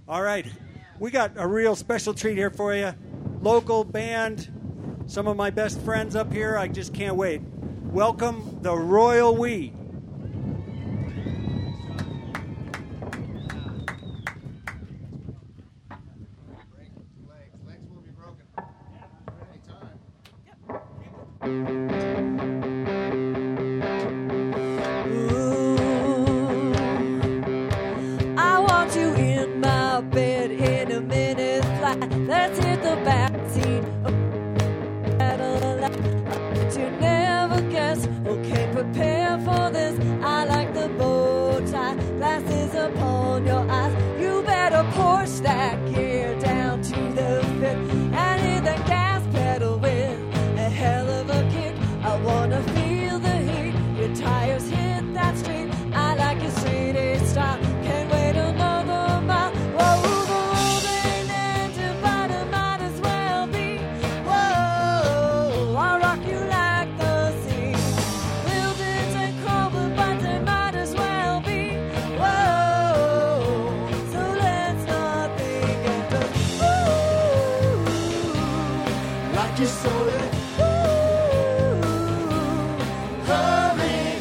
All right. We got a real special treat here for you. Local band, some of my best friends up here. I just can't wait. Welcome the Royal We. I want you in my bed in a minute flight. Let's hit the backseat. But you never guess. Okay, prepare for this. I like the bow tie, glasses upon your eyes. You better push that gear down to the fit and hit the gas pedal with a hell of a kick. I wanna feel the heat. Your tires hit that street. I like your straight A style. Can't wait another mile. Whoa, the road ain't ending, but it might as well be. Whoa, I'll rock you like the sea. Buildings ain't crumbling, but they might as well be. Whoa, so let's not think and just like you sold it. Hurry,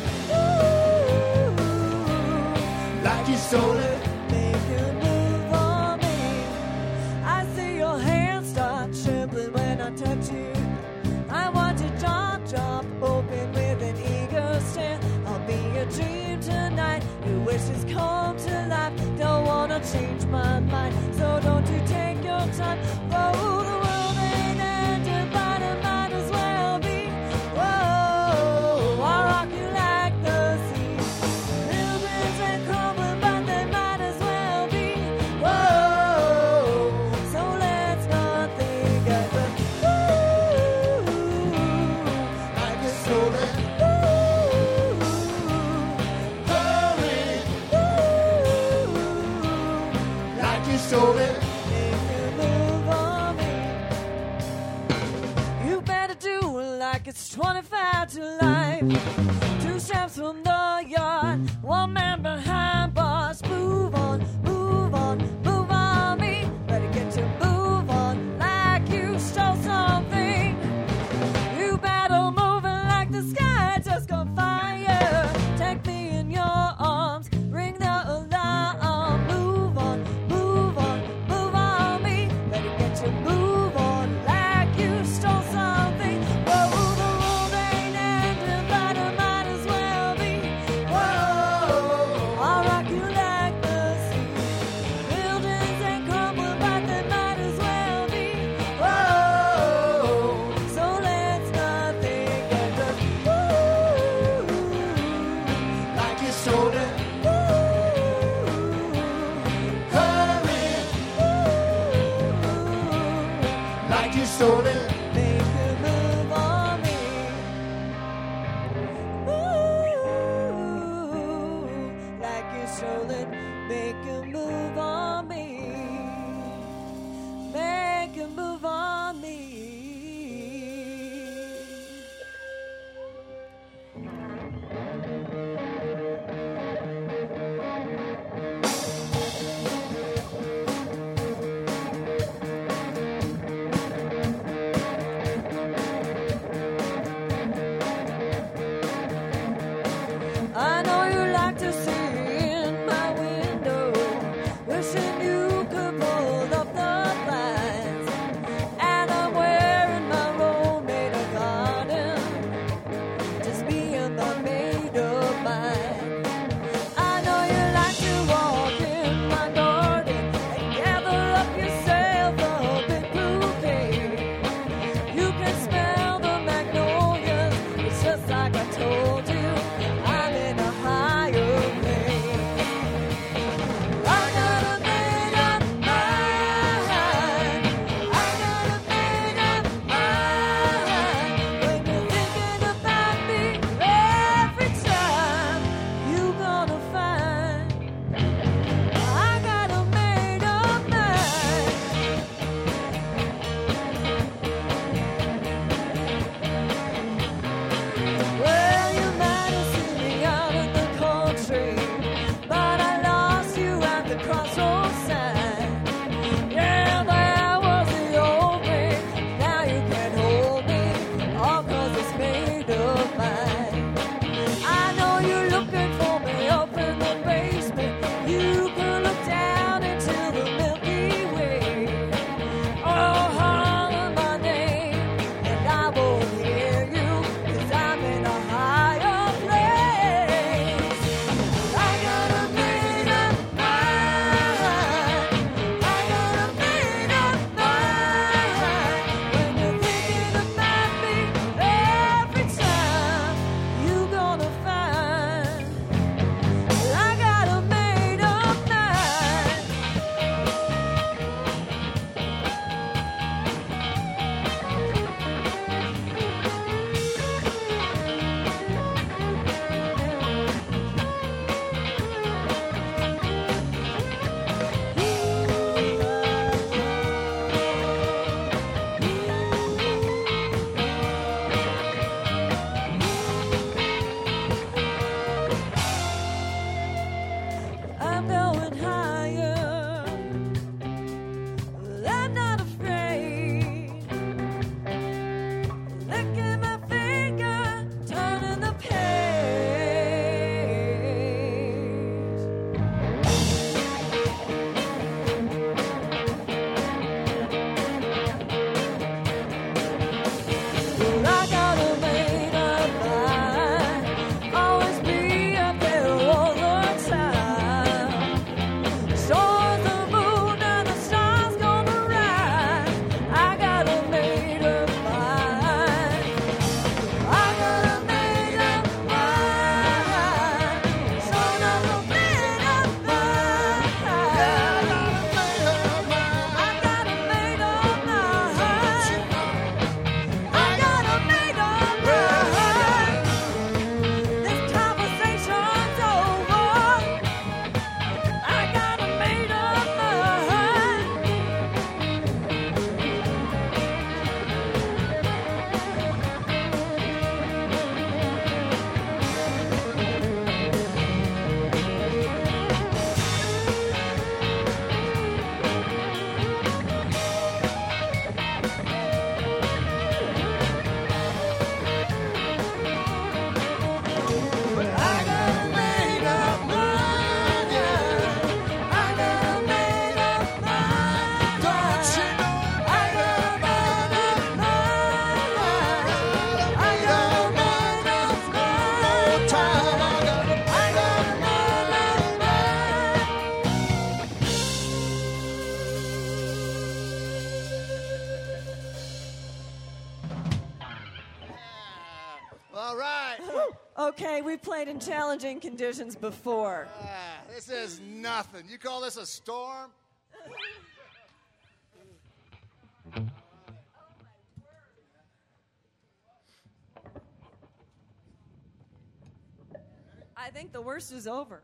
like you sold it. Make a move on me. I see your hands start trembling when I touch you. I want your jaw drop open with an eager stare. I'll be a dream tonight. Your wishes come to life. Don't wanna change my mind, so don't you take your time. Oh, the world ain't ending, but it might as well be. Whoa, I'll rock you like the sea. Buildings ain't crumbling, but they might as well be. Whoa, so let's not think of it. Like you sold it. Hurry, like you sold it. Make a move on me. You better do it like it's 25 to life. 2 steps from the yard, 1 man behind bars. Move on, move on, move on me. Better get your move on like you stole something. You better move it like the sky just got fire. Take me in your arms, ring the alarm. Move on, move on, move on me. Better get your move on like you stole something. Whoa, the world ain't ending, but it might as well be. Whoa, I'll rock you like the sea. Buildings ain't crumbling, but they might as well be. Whoa, so let's not think and just like you sold it. Hurry, like you sold it. Make a move on me. Like you sold it. Make a move on me. Make a move on me. Okay, we played in challenging conditions before. This is nothing. You call this a storm? I think the worst is over.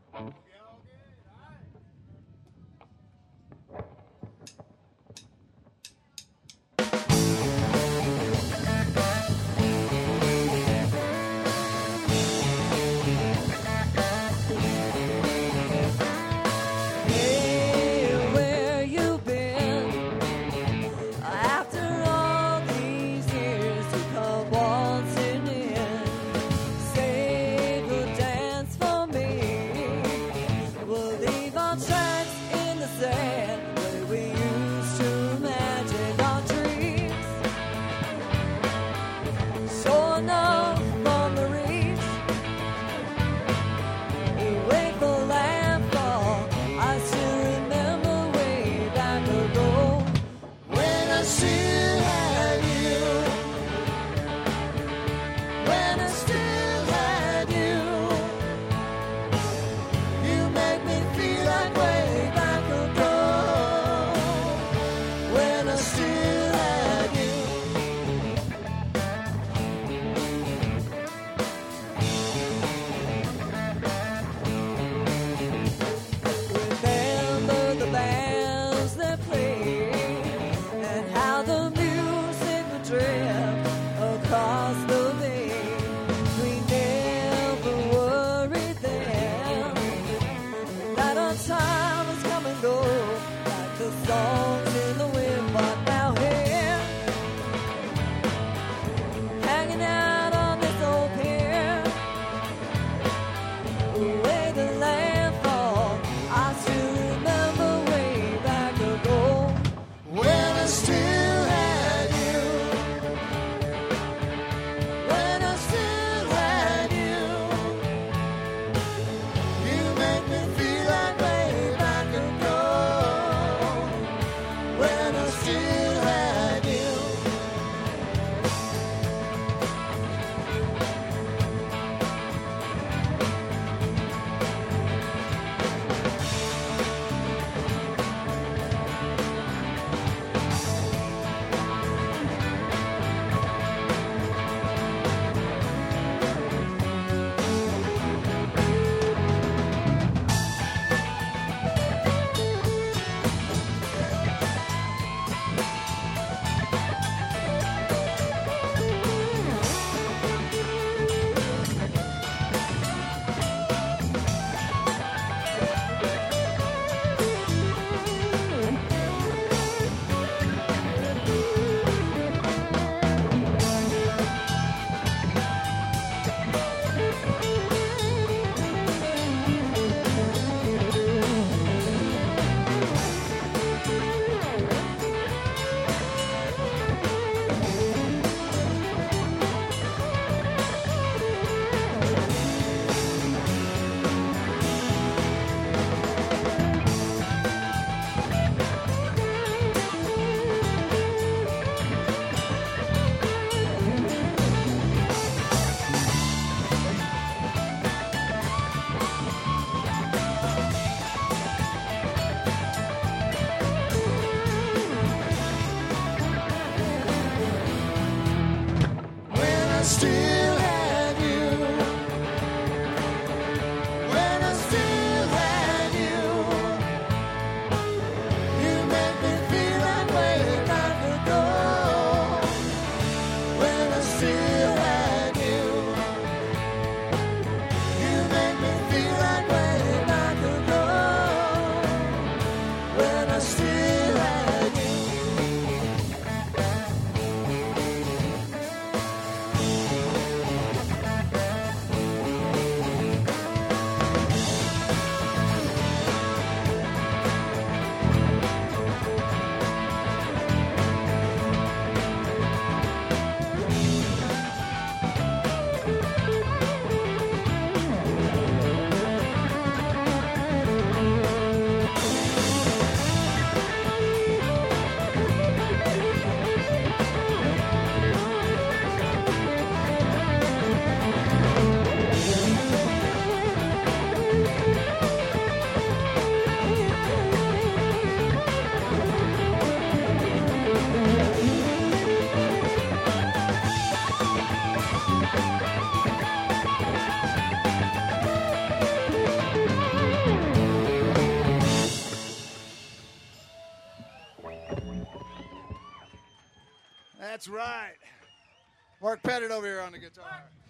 That's right. Mark Pettit over here on the guitar.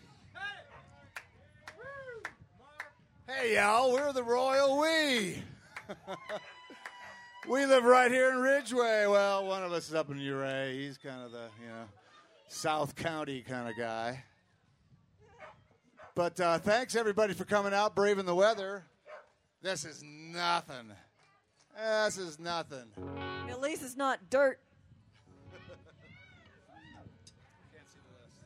Hey, y'all, we're the Royal We. We live right here in Ridgeway. Well, one of us is up in Ouray. He's kind of the, South County kind of guy. But thanks, everybody, for coming out, braving the weather. This is nothing. This is nothing. At least it's not dirt. Can't see the list.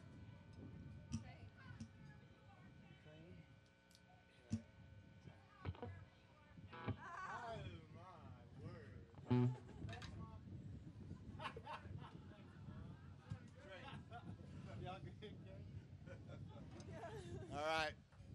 All right.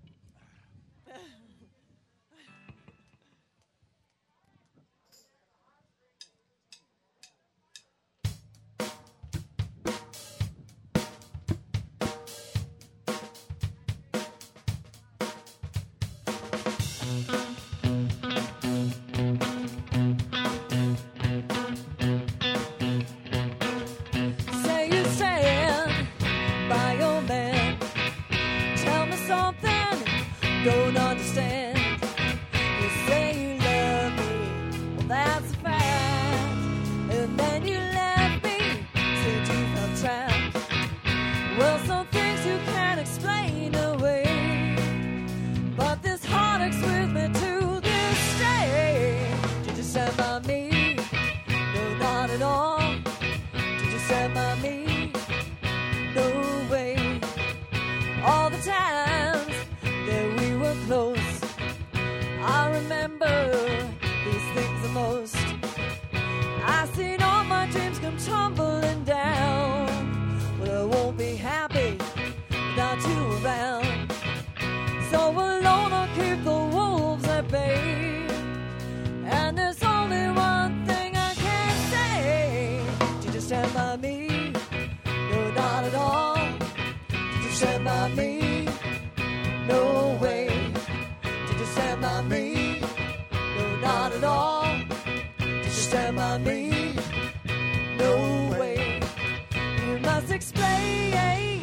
Say you stand by your man. Tell me something, don't understand. You say you love me, well that's a fact. And then you left me, said you felt trapped. Well, some things you can't explain away, but this heart aches with me to this day. Did you stand by me? No, not at all. Did you stand by me? No way. All the times that we were close, I remember these things the most. I seen all my dreams come tumbling down. Well, I won't be happy without you around. So alone I'll keep the wolves at bay. And there's only one thing I can say. Did you stand by me? No, not at all. Did you stand by me? No way. Did you stand by me? No, not at all. Did you stand by me? No way. You must explain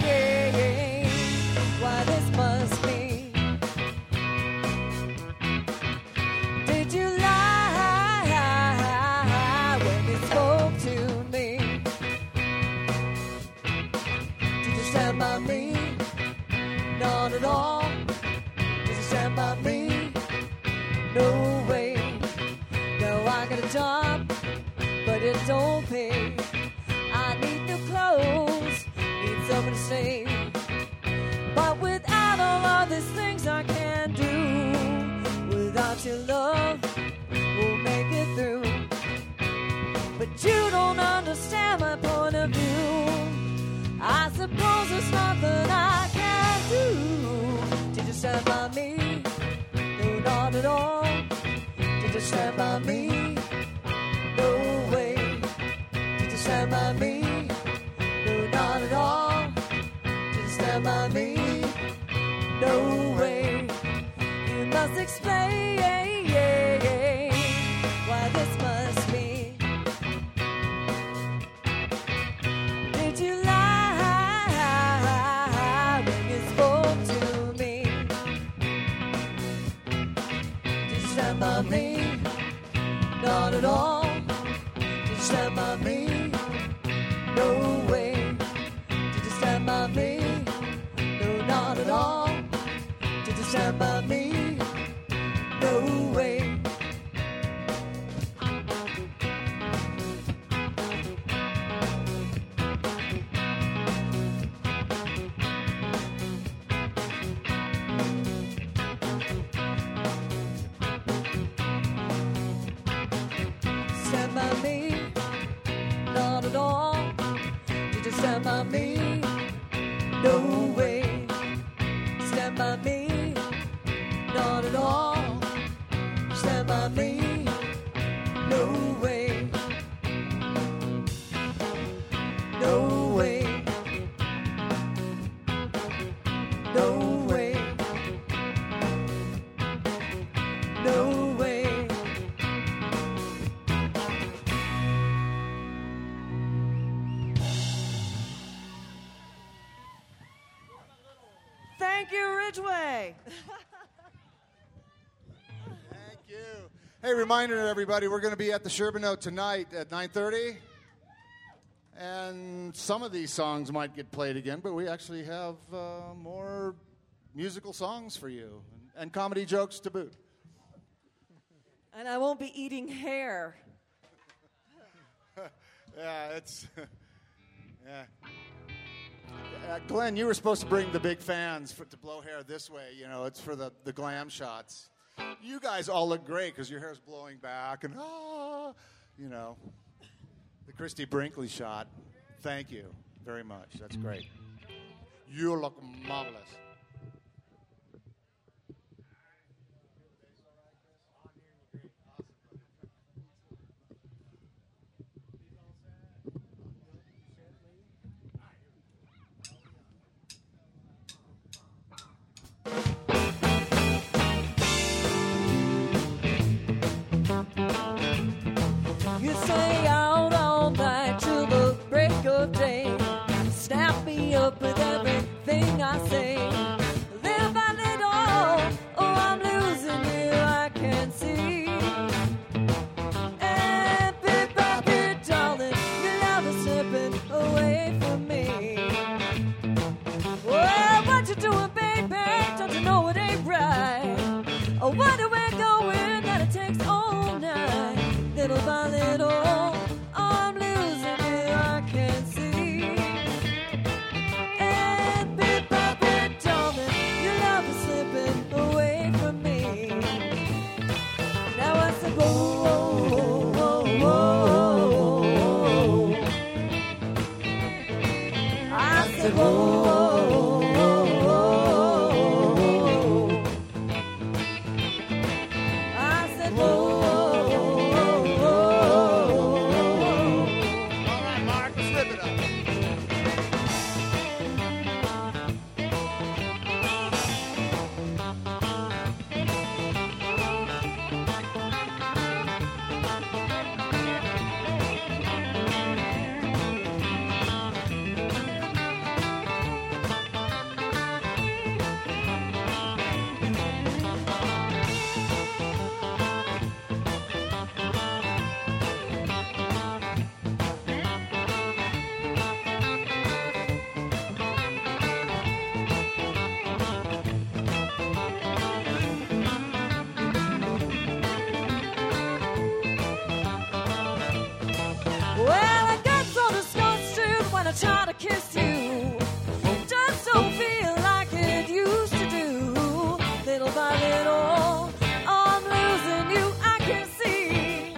why this must be. Did you lie when you spoke to me? Did you stand by me? Not at all. Did you stand by me? No way. Now I got a job, but it don't pay. I need new clothes, need something to say. But without all of these things I can do, without your love, we'll make it through. But you don't understand my point of view. I suppose there's nothing I can do. Did you stand by me? No, not at all. Did you stand by me? No way. Did you stand by me? No, not at all. Did you stand by me? No way. You must explain why this must be. Did you lie when you spoke to me? Did you stand by me? Not at all. Did you stand by me? No way. Did you stand by me? No, not at all. Did you stand by me? No way. Stand by me? Not at all. Did you stand by me? No way. Stand by me? Not at all. Stand by me? No way. No way. No way. No way. Thank you, Ridgeway. Thank you. Hey, reminder to everybody, we're going to be at the Sherbinote tonight at 9:30. And some of these songs might get played again, but we actually have more musical songs for you and comedy jokes to boot. And I won't be eating hair. Yeah, it's... yeah. Glenn, you were supposed to bring the big fans to blow hair this way. You know, it's for the glam shots. You guys all look great because your hair's blowing back and, you know, the Christy Brinkley shot. Thank you very much. That's great. You look marvelous. You stay out all night till the break of day. Snap me up with everything I say. Little by little, oh, I'm losing you, I can see. And bit by bit, darling, your love is slipping away from me. Well, what you doing, baby? Don't you know it ain't right? Oh, where we're going, that it takes all night. Little by little, I'm losing you, I can see. And bit by bit, darling, your love is slipping away from me. Now I said, whoa, whoa, whoa, whoa. I said, whoa, whoa, whoa. I said, whoa. All right, Mark, let's rip it up. Well, I got so disgusted when I try to kiss you. Just don't feel like it used to do. Little by little, I'm losing you, I can see.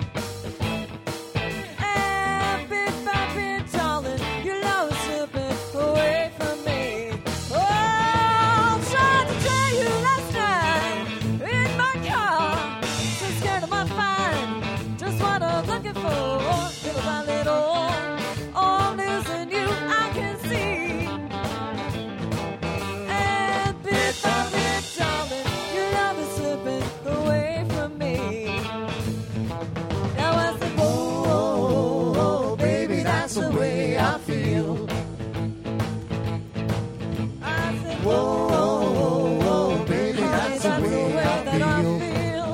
And bit by bit, darling, your love is slipping away from me. Oh, I tried to tell you last night in my car. So scared I might find just what I'm looking for. Little by little, I'm losing you, I can see. And bit by bit, darling, your love is slipping away from me. Now I said, whoa, whoa, whoa, baby, that's the way I feel. I said, whoa, whoa, whoa, whoa, baby, that's the way that I feel.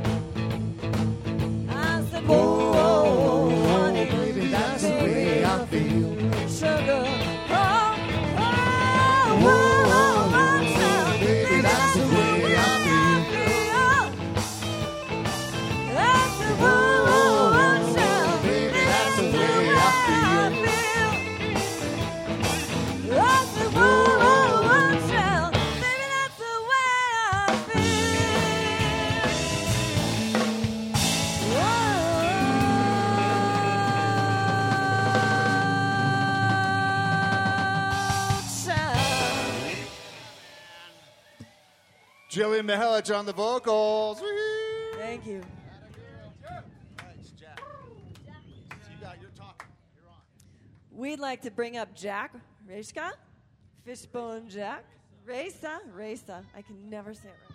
I said, whoa, whoa, whoa, honey, baby, that's the way I feel. Sugar, oh, oh, whoa, whoa, baby, that's the way I feel. I said, whoa, whoa, baby, that's the way I feel. I said, whoa, whoa, baby, that's the way I feel. Jillian Mihelich on the vocals. Woo-hoo. Thank you. All right, it's Jack. You got your talk. You're on. We'd like to bring up Jack Rejka, Fishbone Jack, Reza. I can never say it right.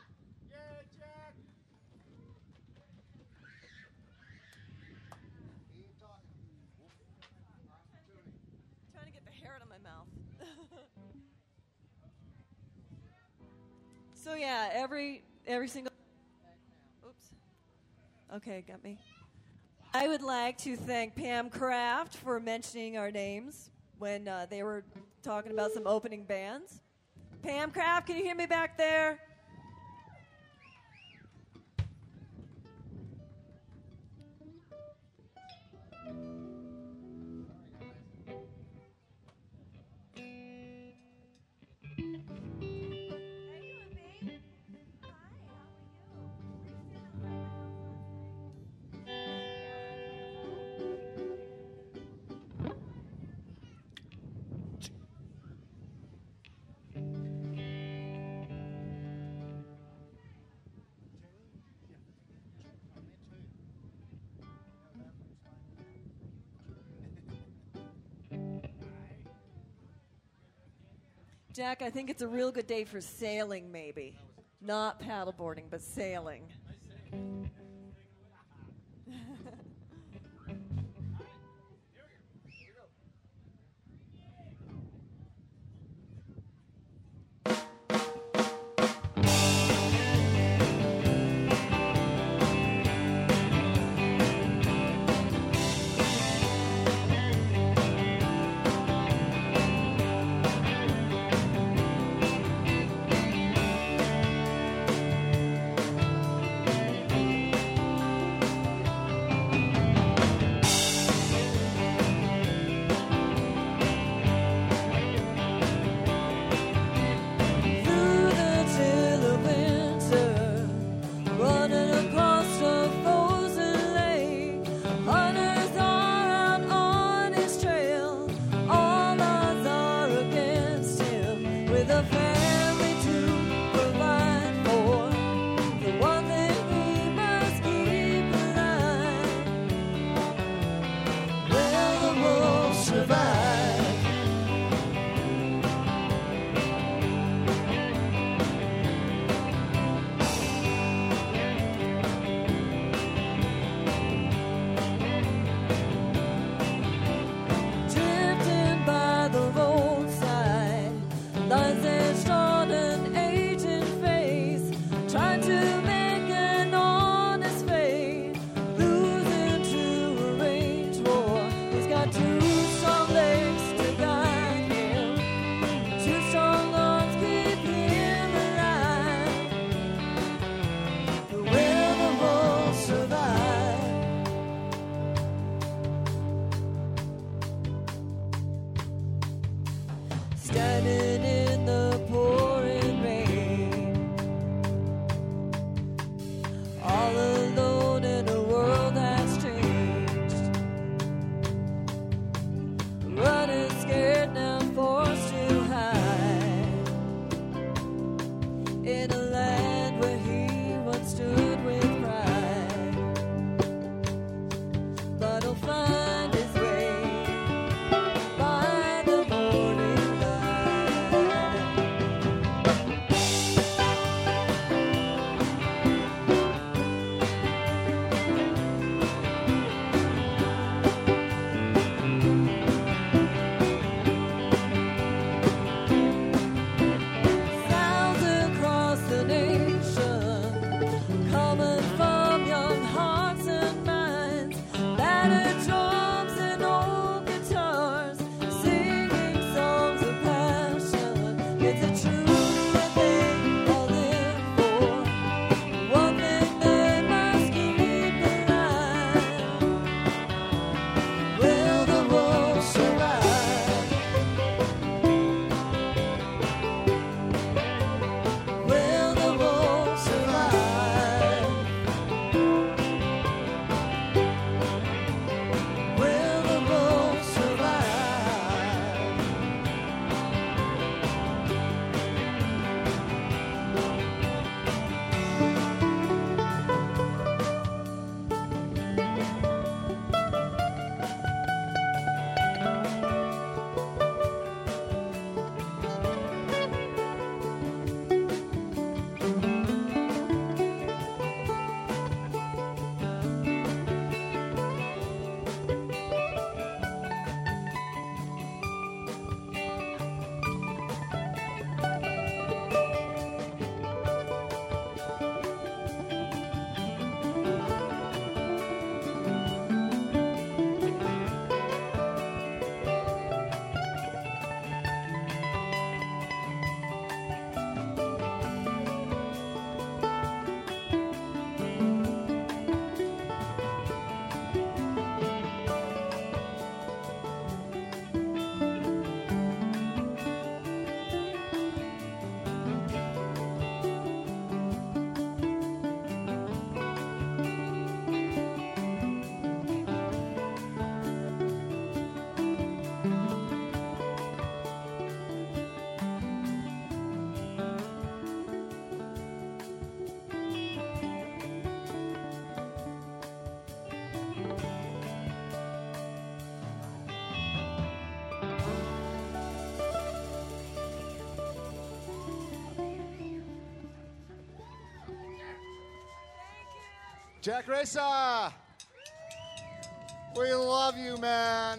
Trying to get the hair out of my mouth. So yeah, every single. Oops. Okay, got me. I would like to thank Pam Kraft for mentioning our names when they were talking about some opening bands. Pam Kraft, can you hear me back there? Jack, I think it's a real good day for sailing, maybe. Not paddleboarding, but sailing. Jack Reza, we love you, man.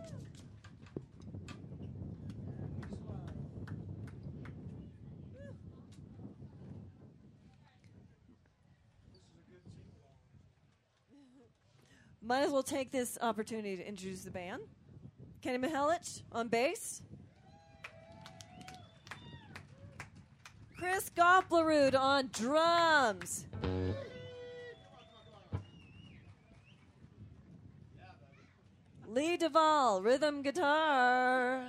Might as well take this opportunity to introduce the band. Kenny Mihelic on bass. Chris Goplerud on drums. Lee Duvall, rhythm guitar.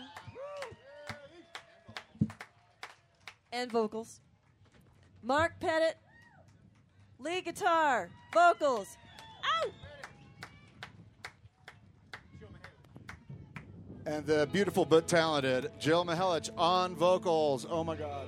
And vocals. Mark Pettit, lead guitar, vocals. Ow! And the beautiful but talented Jill Mihelic on vocals. Oh my God.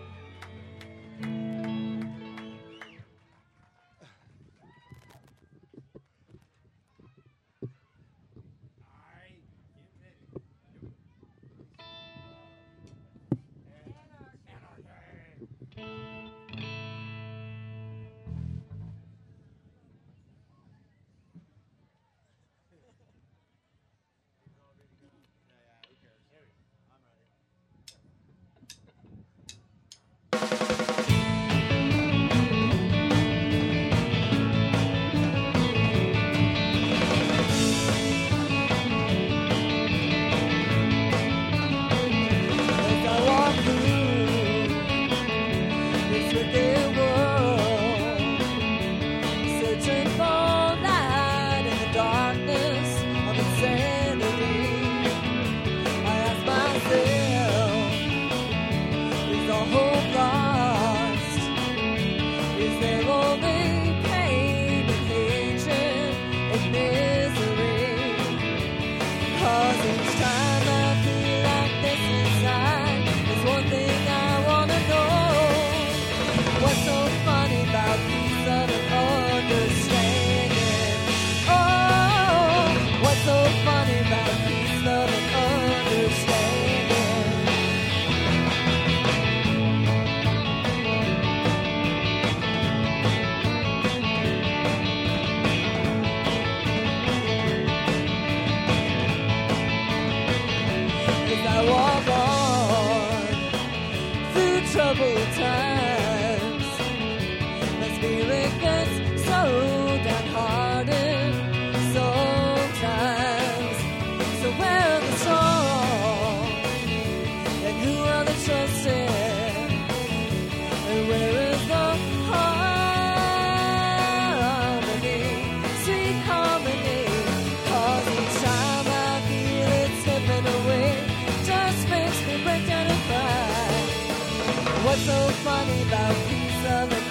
What's so funny about peace, love, and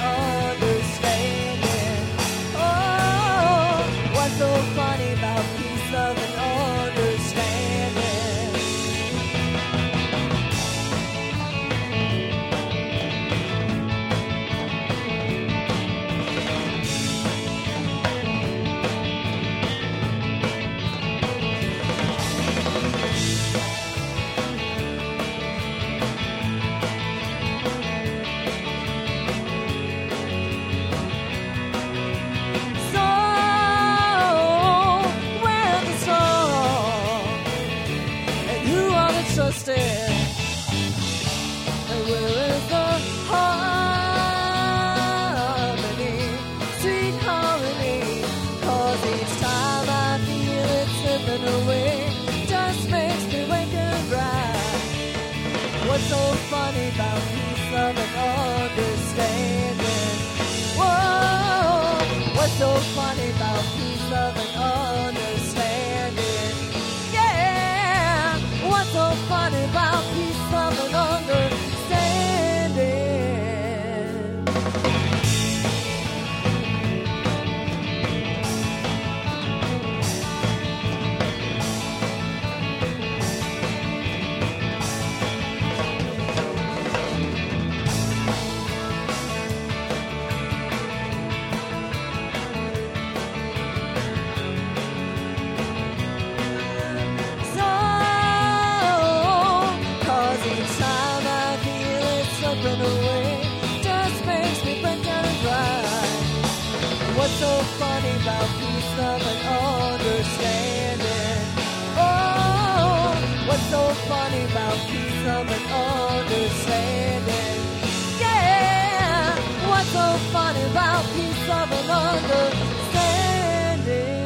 understanding? Oh, what's so funny about peace, love, and understanding? Trusted, and where is the harmony, sweet harmony? 'Cause each time I feel it slipping away, just makes me wake and bright. What's so funny about peace, love, and understanding? Whoa, what's so funny about peace, love, and understanding? What's so funny about peace, love, and understanding? of an understanding. Yeah, what's so funny about peace of an understanding?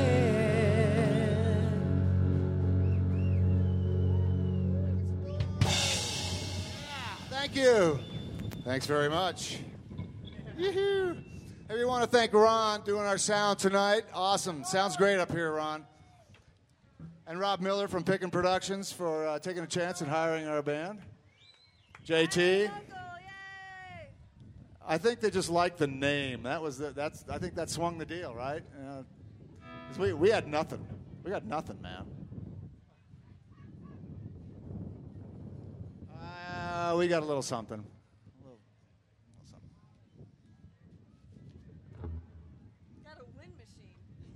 Thank you. Thanks very much. Yoo-hoo. Hey, we want to thank Ron doing our sound tonight. Awesome. Sounds great up here, Ron. And Rob Miller from Pickin' Productions for taking a chance and hiring our band. JT. I think they just liked the name. I think that swung the deal, right? 'Cause we had nothing. We got nothing, man. We got a little something. A little something. Got a wind machine.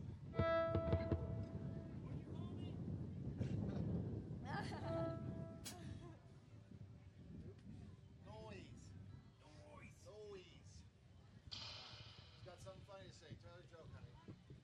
Got something funny to say. Tell a joke, honey.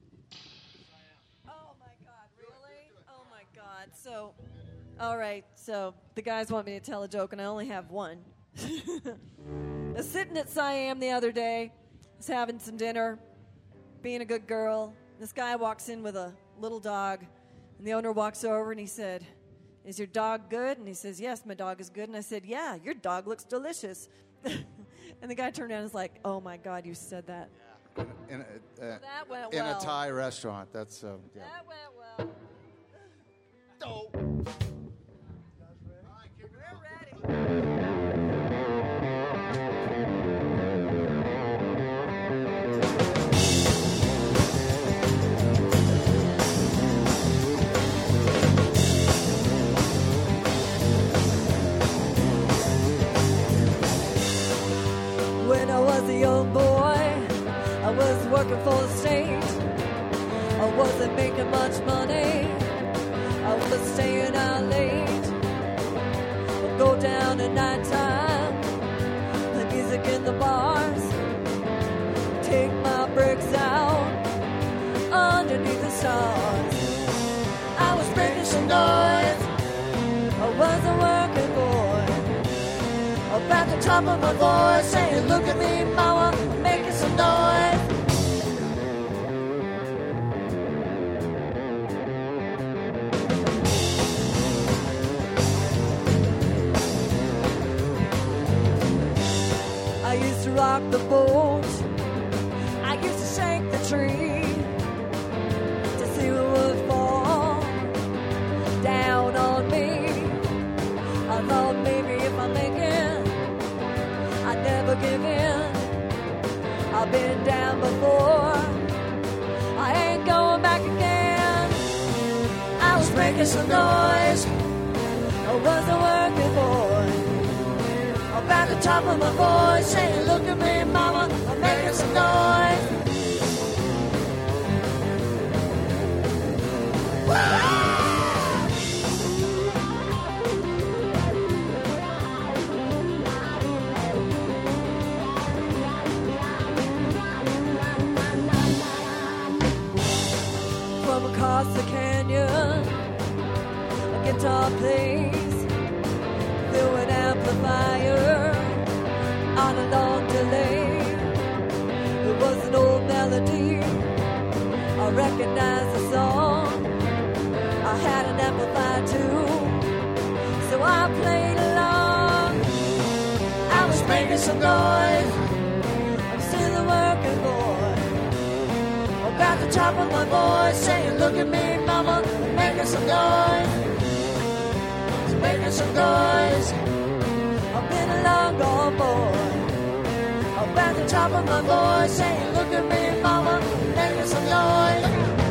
Oh my God, really? Oh my God. So, all right, so the guys want me to tell a joke, and I only have one. I was sitting at Siam the other day, was having some dinner, being a good girl. This guy walks in with a little dog, and the owner walks over and he said, "Is your dog good?" And he says, "Yes, my dog is good." And I said, "Yeah, your dog looks delicious." And the guy turned around and was like, "Oh my God, you said that." That went in well. a Thai restaurant. That's yeah. That went well. Dope. We're ready. When I was a young boy, I was working for the state. I wasn't making much money. I was staying out late. I'd go down at nighttime, the music in the bars. Take my breaks out underneath the stars. I was making some noise. I was a working boy. Up at the top of my voice, saying, "Look at me, mama, I'm making some noise." I used to rock the boat. I used to shake the tree to see who would fall down on me. I thought maybe if I make it, I'd never give in. I've been down before. I ain't going back again. I was making some noise. I was a working boy. Up at the top of my voice, saying, "Look at me, mama, I'm making some noise." From across the canyon, a guitar plays through an amplifier on a long delay. It was an old melody. I recognized the song. I had an amplifier too, so I played along. I was making some noise. I'm still a working boy. Up at the top of my voice, saying, "Look at me, mama, I'm making some noise." Making some noise. I've been a long gone boy. Up at the top of my voice, saying, "Look at me, mama, making some noise."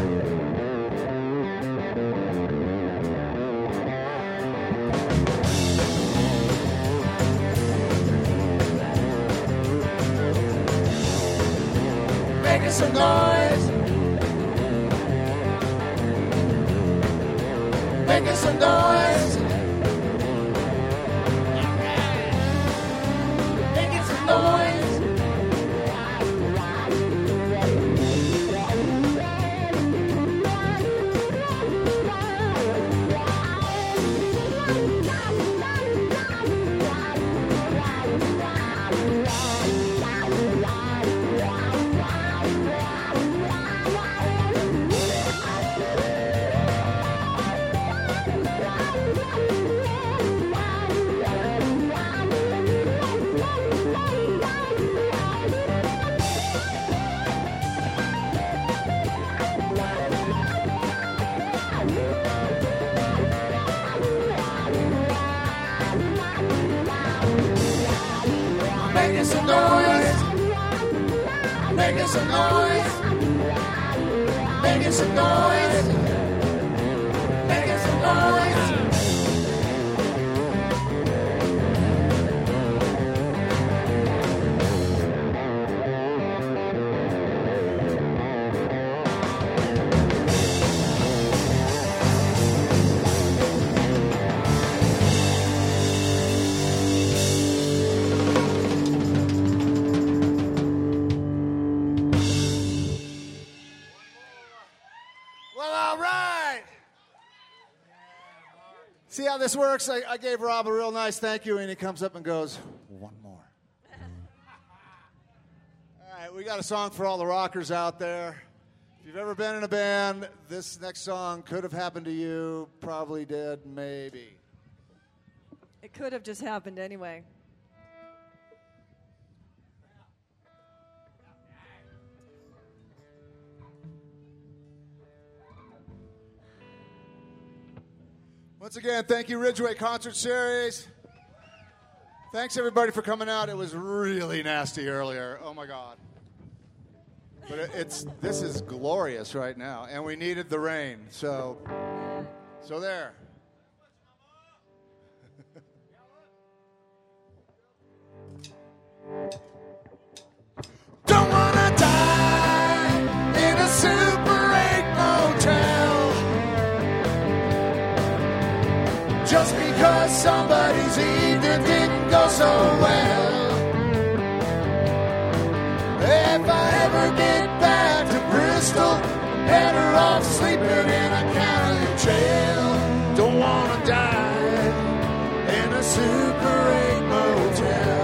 Making some noise. Making some noise. Making some noise. some noise. Making some noise. Making some noise. See how this works? I gave Rob a real nice thank you, and he comes up and goes, one more. All right, we got a song for all the rockers out there. If you've ever been in a band, this next song could have happened to you, probably did, maybe. It could have just happened anyway. Once again, thank you, Ridgeway Concert Series. Thanks, everybody, for coming out. It was really nasty earlier. Oh, my God. But this is glorious right now, and we needed the rain. So there. Don't want to die in a Super 8 motel. Just because somebody's evening didn't go so well. If I ever get back to Bristol, better off sleeping in a county jail. Don't want to die in a Super 8 motel.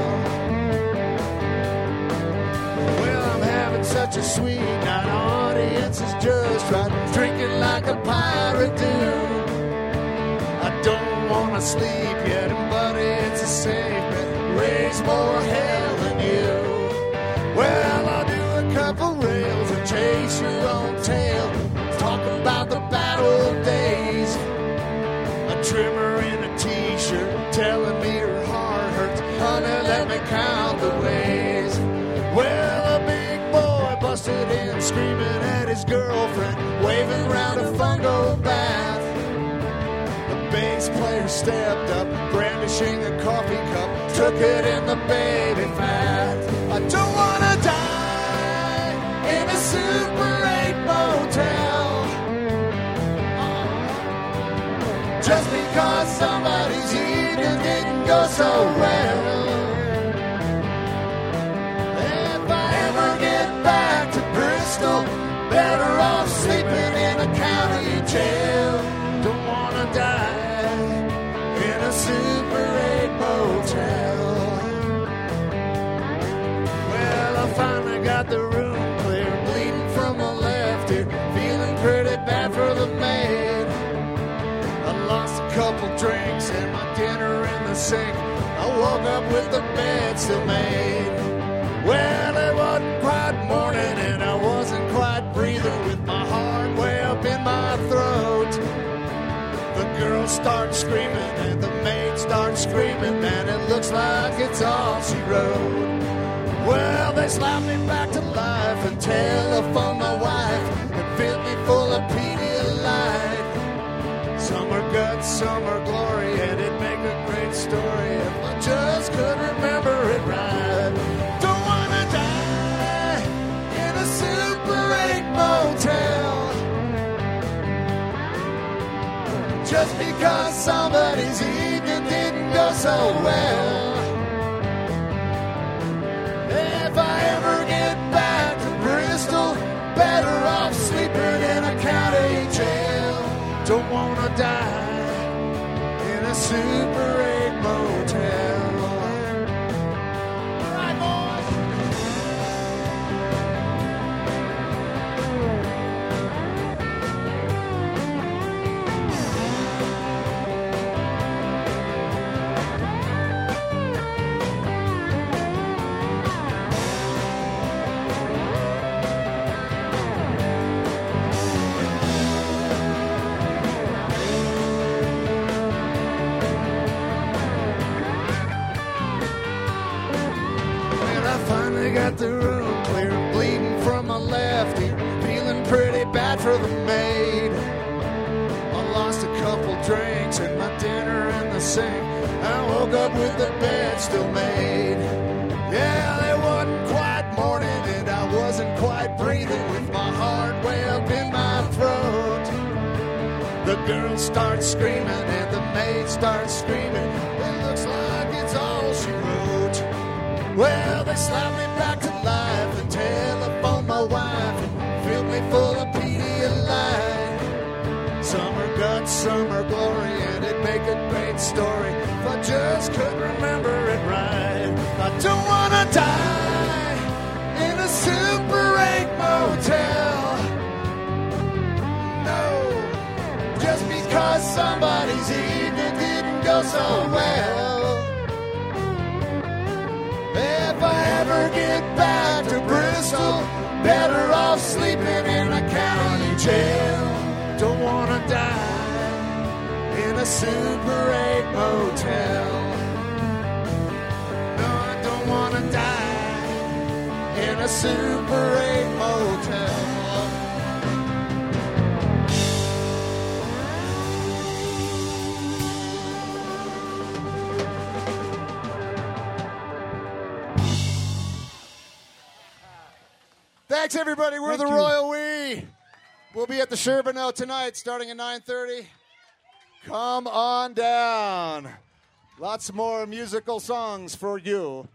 Well, I'm having such a sweet night. Audience is just right, drinking like a pirate do. I don't wanna sleep yet, and buddy, it's a safe bet. Raise more hell than you. Well, I'll do a couple rails and chase your own tail. Talk about the bad old days. A trimmer in a t-shirt telling me her heart hurts. Honey, let me count the ways. Well, a big boy busted in screaming at his girlfriend, waving around a fungo bath. Bass player stepped up, brandishing a coffee cup, took it in the baby fat. I don't want to die in a Super 8 motel. Just because somebody's evening didn't go so well. If I ever get back to Bristol, better off sleeping in a county jail. Don't want to die in a Super 8 motel. Well, I finally got the room clear, bleeding from the left ear, feeling pretty bad for the maid. I lost a couple drinks and my dinner in the sink. I woke up with the bed still made. Well, it wasn't quite morning and I wasn't quite breathing, with my heart way up in my throat. The girl starts screaming and the maid starts screaming, man, it looks like it's all she wrote. Well, they slapped me back to life and telephoned my wife and filled me full of Pedialyte. Some are guts, some are glory, and it'd make a great story if I just could remember it right. Don't want to die in a Super 8 motel. Just because somebody's evening didn't go so well. If I ever get back to Bristol, better off sleeping in a county jail. Don't want to die in a Super 8 motel. All right, boys. Got the room clear, bleeding from for the maid. I lost a couple drinks and my dinner in the sink. I woke up with the bed still made. Yeah, it wasn't quite morning and I wasn't quite breathing with my heart way up in my throat. The girl starts screaming and the maid starts screaming. It looks like it's all she wrote. Well, they slapped me back to life and telephoned my wife and filled me full of Pedialyte. Some are guts, some are glory, and it'd make a great story if I just couldn't remember it right. I don't want to die in a Super 8 motel. No, just because somebody's evening didn't go so well. If I ever get back to Bristol, better off sleeping in a county jail. Don't want to die in a Super 8 motel. No, I don't want to die in a Super 8 motel. Thanks, everybody. We're the Royal We. We'll be at the Sherbino tonight starting at 9:30. Come on down. Lots more musical songs for you.